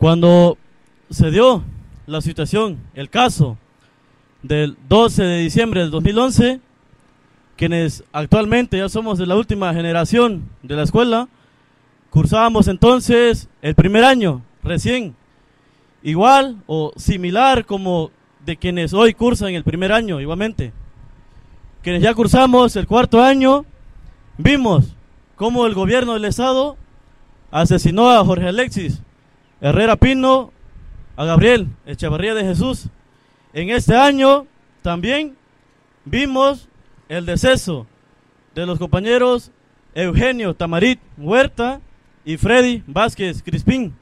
Cuando se dio la situación, el caso del 12 de diciembre del 2011, quienes actualmente ya somos de la última generación de la escuela, cursábamos entonces el primer año, recién, igual o similar como de quienes hoy cursan el primer año, igualmente. Quienes ya cursamos el cuarto año, vimos cómo el gobierno del Estado asesinó a Jorge Alexis Herrera Pino, a Gabriel Echevarría de Jesús. En este año también vimos el deceso de los compañeros Eugenio Tamarit Huerta y Freddy Vázquez Crispín.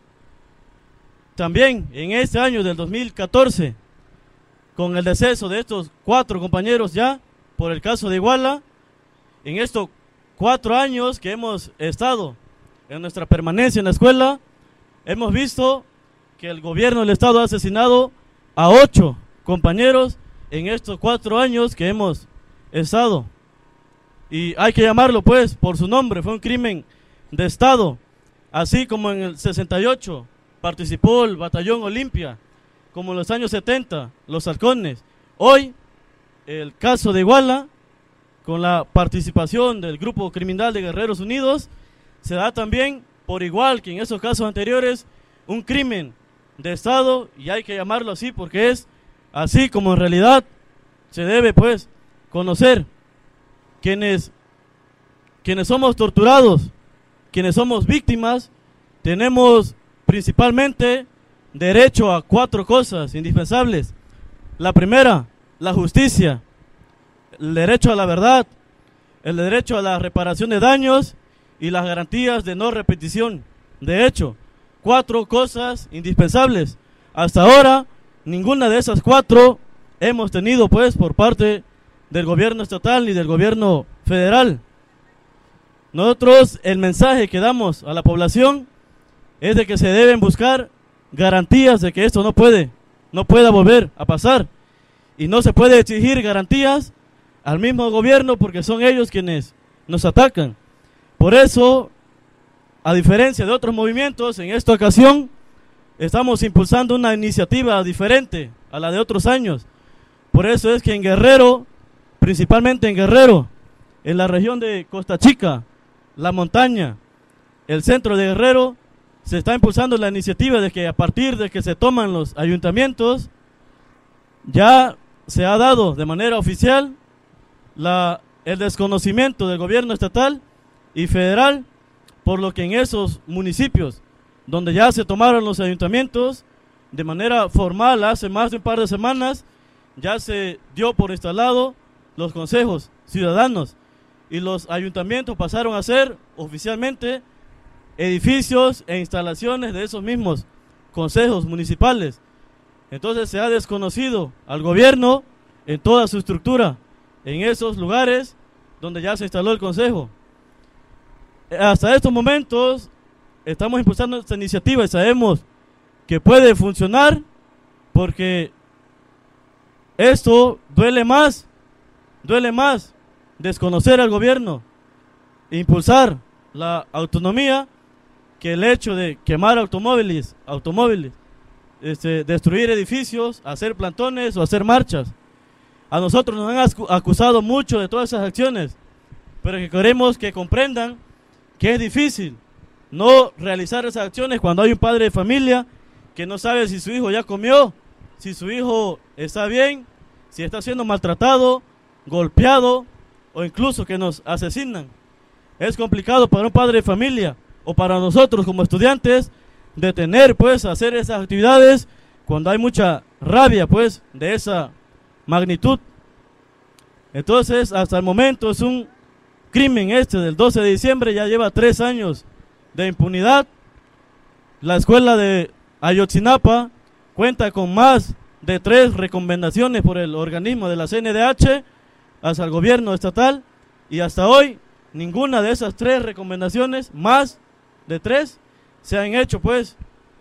También en este año del 2014, con el deceso de estos 4 compañeros ya por el caso de Iguala, en estos 4 años que hemos estado en nuestra permanencia en la escuela, hemos visto que el gobierno del Estado ha asesinado a 8 compañeros en estos 4 años que hemos estado. Y hay que llamarlo pues por su nombre, fue un crimen de Estado. Así como en el 68 participó el Batallón Olimpia, como en los años 70 los Halcones. Hoy el caso de Iguala, con la participación del grupo criminal de Guerreros Unidos, se da también por igual que en esos casos anteriores un crimen de Estado, y hay que llamarlo así porque es así como en realidad se debe pues conocer. Quienes somos torturados, quienes somos víctimas, tenemos principalmente derecho a 4 cosas indispensables. La primera, la justicia, el derecho a la verdad, el derecho a la reparación de daños y las garantías de no repetición de hecho. 4 cosas indispensables. Hasta ahora, ninguna de esas 4 hemos tenido pues por parte del gobierno estatal ni del gobierno federal. Nosotros el mensaje que damos a la población es de que se deben buscar garantías de que esto no pueda volver a pasar, y no se puede exigir garantías al mismo gobierno porque son ellos quienes nos atacan. Por eso, a diferencia de otros movimientos, en esta ocasión estamos impulsando una iniciativa diferente a la de otros años. Por eso es que en Guerrero, principalmente en Guerrero, en la región de Costa Chica, la montaña, el centro de Guerrero, se está impulsando la iniciativa de que a partir de que se toman los ayuntamientos, ya se ha dado de manera oficial el desconocimiento del gobierno estatal y federal, por lo que en esos municipios donde ya se tomaron los ayuntamientos de manera formal hace más de un par de semanas, ya se dio por instalado los consejos ciudadanos y los ayuntamientos pasaron a ser oficialmente edificios e instalaciones de esos mismos consejos municipales. Entonces se ha desconocido al gobierno en toda su estructura en esos lugares donde ya se instaló el consejo. Hasta estos momentos estamos impulsando esta iniciativa y sabemos que puede funcionar porque esto duele más desconocer al gobierno, impulsar la autonomía, que el hecho de quemar automóviles, destruir edificios, hacer plantones o hacer marchas. A nosotros nos han acusado mucho de todas esas acciones, pero que queremos que comprendan que es difícil no realizar esas acciones cuando hay un padre de familia que no sabe si su hijo ya comió, si su hijo está bien, si está siendo maltratado, golpeado o incluso que nos asesinan. Es complicado para un padre de familia o para nosotros como estudiantes de tener pues hacer esas actividades cuando hay mucha rabia pues de esa magnitud. Entonces hasta el momento es un crimen del 12 de diciembre, ya lleva 3 años de impunidad. La escuela de Ayotzinapa cuenta con más de 3 recomendaciones por el organismo de la CNDH hacia el gobierno estatal, y hasta hoy ninguna de esas 3 recomendaciones, más de 3, se han hecho pues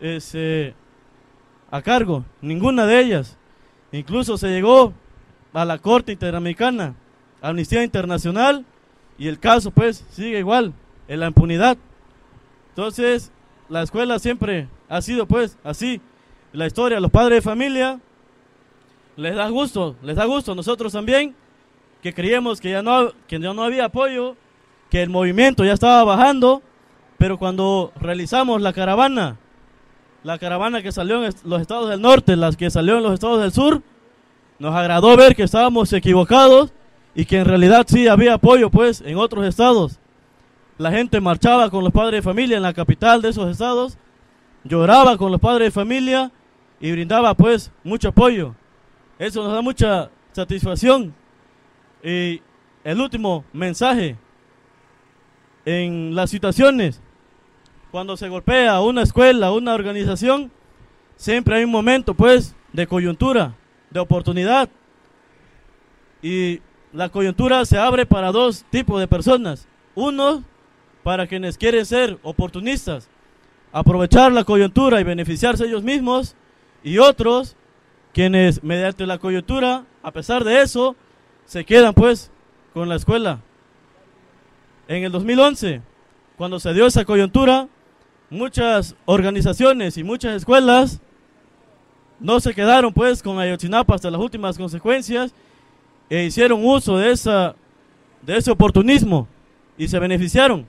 a cargo, ninguna de ellas. Incluso se llegó a la Corte Interamericana, Amnistía Internacional, y el caso pues sigue igual, en la impunidad. Entonces la escuela siempre ha sido pues así, la historia, los padres de familia, les da gusto nosotros también, que creíamos que ya no había apoyo, que el movimiento ya estaba bajando, pero cuando realizamos la caravana que salió en los estados del norte, las que salió en los estados del sur, nos agradó ver que estábamos equivocados y que en realidad sí había apoyo pues en otros estados. La gente marchaba con los padres de familia en la capital de esos estados, lloraba con los padres de familia y brindaba pues mucho apoyo. Eso nos da mucha satisfacción. Y el último mensaje, en las situaciones, cuando se golpea una escuela, una organización, siempre hay un momento pues de coyuntura, de oportunidad. Y la coyuntura se abre para dos tipos de personas. Uno, para quienes quieren ser oportunistas, aprovechar la coyuntura y beneficiarse ellos mismos, y otros, quienes mediante la coyuntura, a pesar de eso, se quedan pues con la escuela. En el 2011, cuando se dio esa coyuntura, muchas organizaciones y muchas escuelas no se quedaron pues con Ayotzinapa hasta las últimas consecuencias e hicieron uso de ese oportunismo y se beneficiaron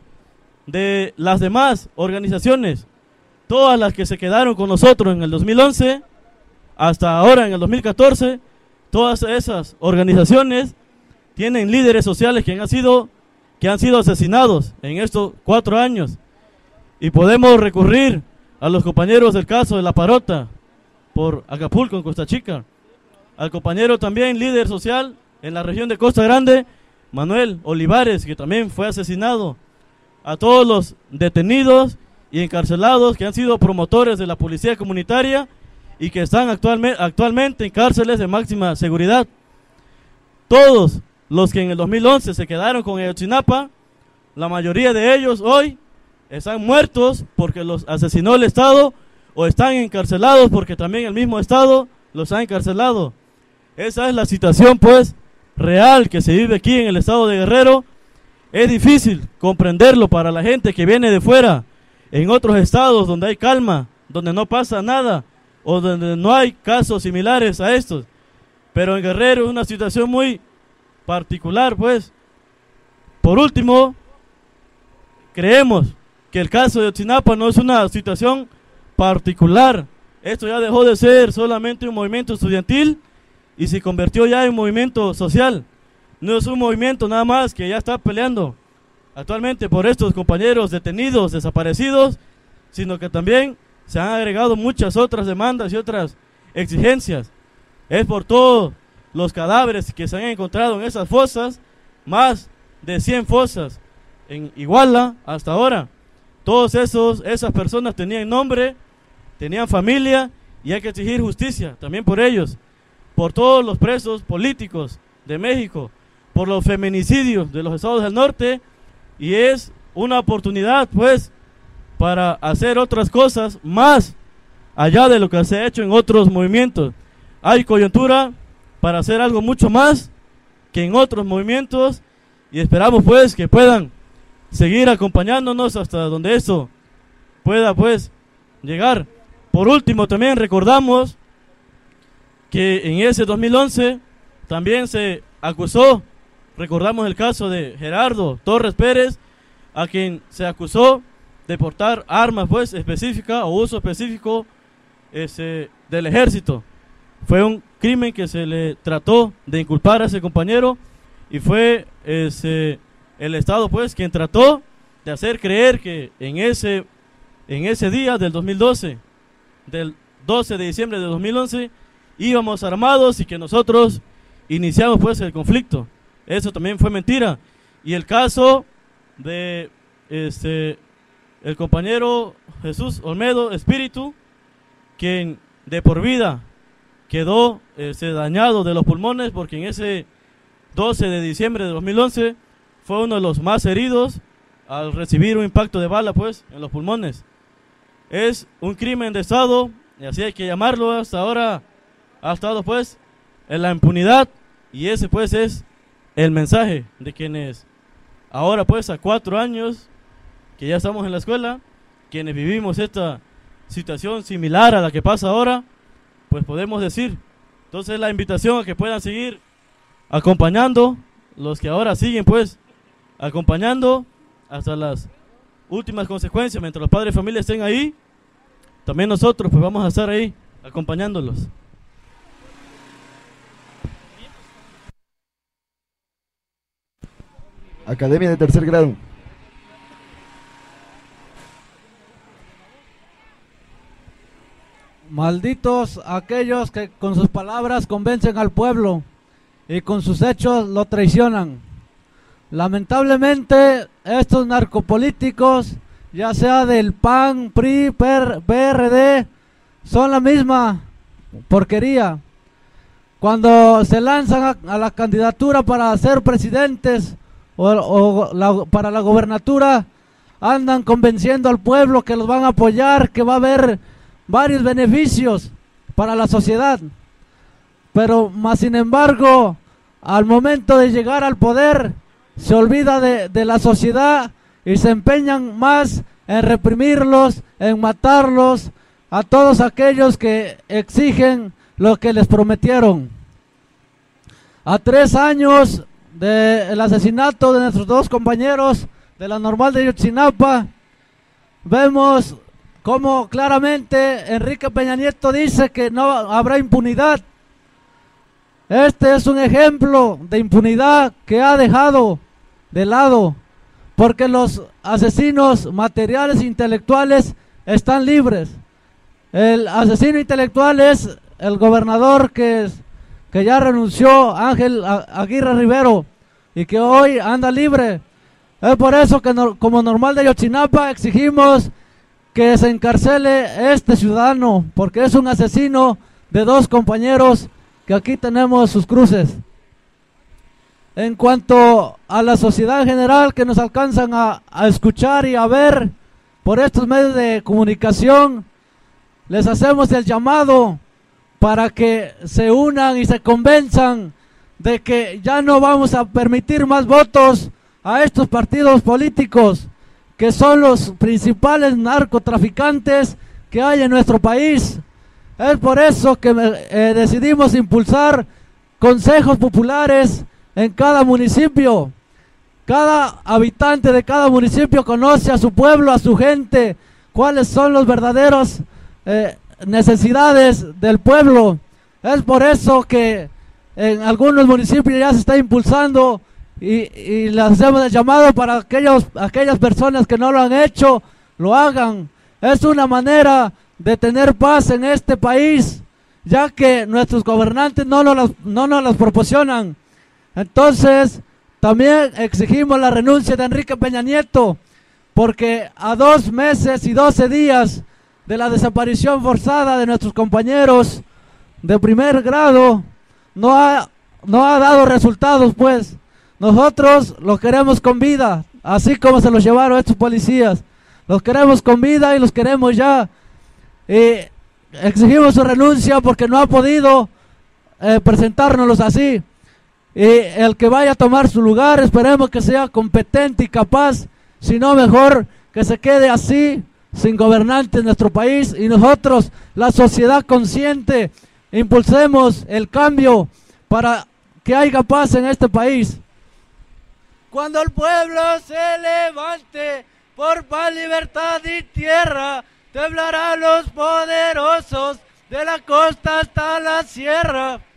de las demás organizaciones. Todas las que se quedaron con nosotros en el 2011 hasta ahora en el 2014, todas esas organizaciones tienen líderes sociales que han sido asesinados en estos 4 años. Y podemos recurrir a los compañeros del caso de La Parota por Acapulco, en Costa Chica, al compañero también líder social en la región de Costa Grande, Manuel Olivares, que también fue asesinado, a todos los detenidos y encarcelados que han sido promotores de la policía comunitaria y que están actualmente en cárceles de máxima seguridad. Todos los que en el 2011 se quedaron con Ayotzinapa, la mayoría de ellos hoy están muertos porque los asesinó el Estado o están encarcelados porque también el mismo Estado los ha encarcelado. Esa es la situación pues real que se vive aquí en el estado de Guerrero. Es difícil comprenderlo para la gente que viene de fuera, en otros estados donde hay calma, donde no pasa nada o donde no hay casos similares a estos. Pero en Guerrero es una situación muy particular pues. Por último, creemos que el caso de Ayotzinapa no es una situación particular. Esto ya dejó de ser solamente un movimiento estudiantil y se convirtió ya en un movimiento social. No es un movimiento nada más que ya está peleando actualmente por estos compañeros detenidos, desaparecidos, sino que también se han agregado muchas otras demandas y otras exigencias. Es por todos los cadáveres que se han encontrado en esas fosas, más de 100 fosas en Iguala hasta ahora. Todos esas personas tenían nombre, tenían familia y hay que exigir justicia también por ellos, por todos los presos políticos de México, por los feminicidios de los estados del norte, y es una oportunidad pues para hacer otras cosas más allá de lo que se ha hecho en otros movimientos. Hay coyuntura para hacer algo mucho más que en otros movimientos y esperamos pues que puedan seguir acompañándonos hasta donde eso pueda pues llegar. Por último, también recordamos que en ese 2011 también se acusó, recordamos el caso de Gerardo Torres Pérez, a quien se acusó de portar armas pues específicas o uso específico del ejército. Fue un crimen que se le trató de inculpar a ese compañero y fue el Estado pues quien trató de hacer creer que en ese día del 2012, del 12 de diciembre de 2011, íbamos armados y que nosotros iniciamos pues el conflicto. Eso también fue mentira. Y el caso de el compañero Jesús Olmedo Espíritu, quien de por vida quedó dañado de los pulmones, porque en ese 12 de diciembre de 2011 fue uno de los más heridos al recibir un impacto de bala pues en los pulmones. Es un crimen de Estado y así hay que llamarlo. Hasta ahora ha estado pues en la impunidad y ese pues es el mensaje de quienes ahora pues a 4 años que ya estamos en la escuela quienes vivimos esta situación similar a la que pasa ahora, pues podemos decir. Entonces la invitación a que puedan seguir acompañando, los que ahora siguen pues acompañando hasta las últimas consecuencias, mientras los padres de familia estén ahí, también nosotros pues vamos a estar ahí acompañándolos. Academia de tercer grado. Malditos aquellos que con sus palabras convencen al pueblo y con sus hechos lo traicionan. Lamentablemente estos narcopolíticos, ya sea del PAN, PRI, PRD, son la misma porquería. Cuando se lanzan a la candidatura para ser presidentes para la gobernatura, andan convenciendo al pueblo que los van a apoyar, que va a haber varios beneficios para la sociedad. Pero más sin embargo, al momento de llegar al poder, se olvida de la sociedad y se empeñan más en reprimirlos, en matarlos, a todos aquellos que exigen lo que les prometieron. A 3 años del asesinato de nuestros 2 compañeros de la Normal de Ayotzinapa, vemos cómo claramente Enrique Peña Nieto dice que no habrá impunidad. Este es un ejemplo de impunidad que ha dejado de lado, porque los asesinos materiales e intelectuales están libres. El asesino intelectual es el gobernador que ya renunció, Ángel Aguirre Rivero, y que hoy anda libre. Es por eso que como Normal de Ayotzinapa exigimos que se encarcele este ciudadano, porque es un asesino de 2 compañeros que aquí tenemos sus cruces. En cuanto a la sociedad en general que nos alcanzan a escuchar y a ver por estos medios de comunicación, les hacemos el llamado para que se unan y se convenzan de que ya no vamos a permitir más votos a estos partidos políticos que son los principales narcotraficantes que hay en nuestro país. Es por eso que decidimos impulsar consejos populares en cada municipio. Cada habitante de cada municipio conoce a su pueblo, a su gente, cuáles son los verdaderos necesidades del pueblo. Es por eso que en algunos municipios ya se está impulsando y les hacemos el llamado para aquellas personas que no lo han hecho, lo hagan. Es una manera de tener paz en este país, ya que nuestros gobernantes no nos las proporcionan. Entonces, también exigimos la renuncia de Enrique Peña Nieto, porque a 2 meses y 12 días de la desaparición forzada de nuestros compañeros de primer grado, no ha dado resultados, pues. Nosotros los queremos con vida, así como se los llevaron estos policías. Los queremos con vida y los queremos ya. Exigimos su renuncia porque no ha podido presentárnoslos así. Y el que vaya a tomar su lugar, esperemos que sea competente y capaz, si no mejor que se quede así, sin gobernante en nuestro país, y nosotros, la sociedad consciente, impulsemos el cambio para que haya paz en este país. Cuando el pueblo se levante por paz, libertad y tierra, temblarán los poderosos de la costa hasta la sierra.